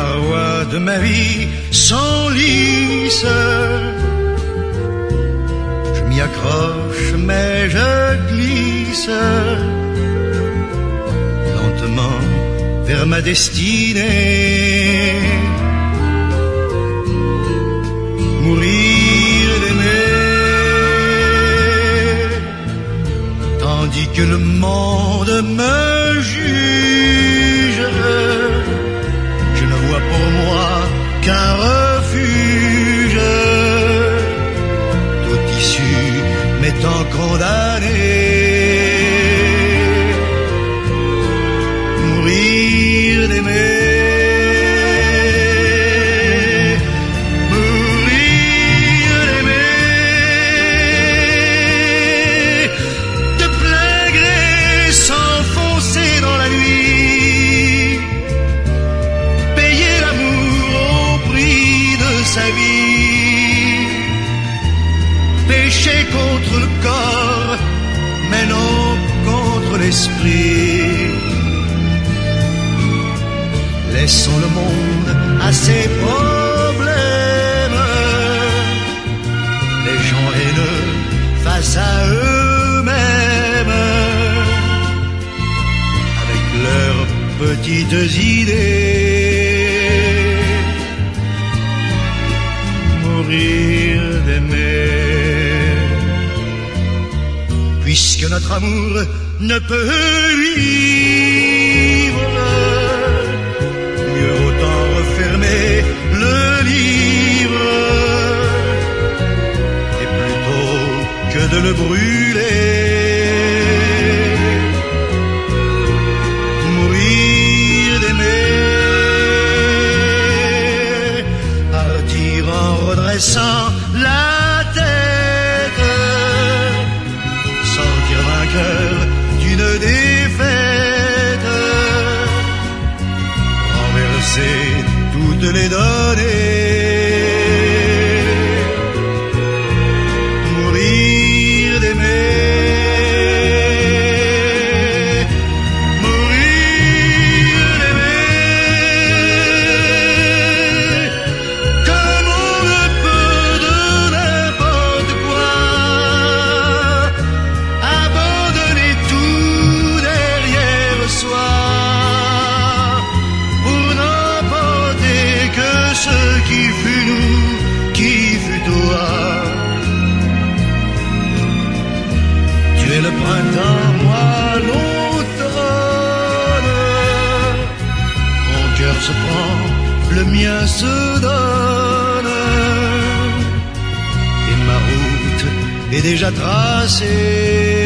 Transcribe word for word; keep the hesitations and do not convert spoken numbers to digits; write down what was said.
parois de ma vie s'enlissent. Je m'y accroche mais je glisse lentement vers ma destinée. Mourir d'aimer, tandis que le monde me juge. Je ne vois pour moi qu'un refuge, toute issue m'étant condamné. Mourir d'aimer, sa vie, pécher contre le corps, mais non contre l'esprit. Laissons le monde à ses problèmes, les gens haineux face à eux-mêmes, avec leurs petites idées. Mourir d'aimer, puisque notre amour ne peut vivre, mieux autant refermer le livre, et plutôt que de le brûler. Mourir d'aimer, en redressant la tête, sortir vainqueur d'une défaite, renverser toutes les données. Mourir d'aimer, qui fut nous, qui fut toi. Tu es le printemps, moi l'automne. Mon cœur se prend, le mien se donne, et ma route est déjà tracée.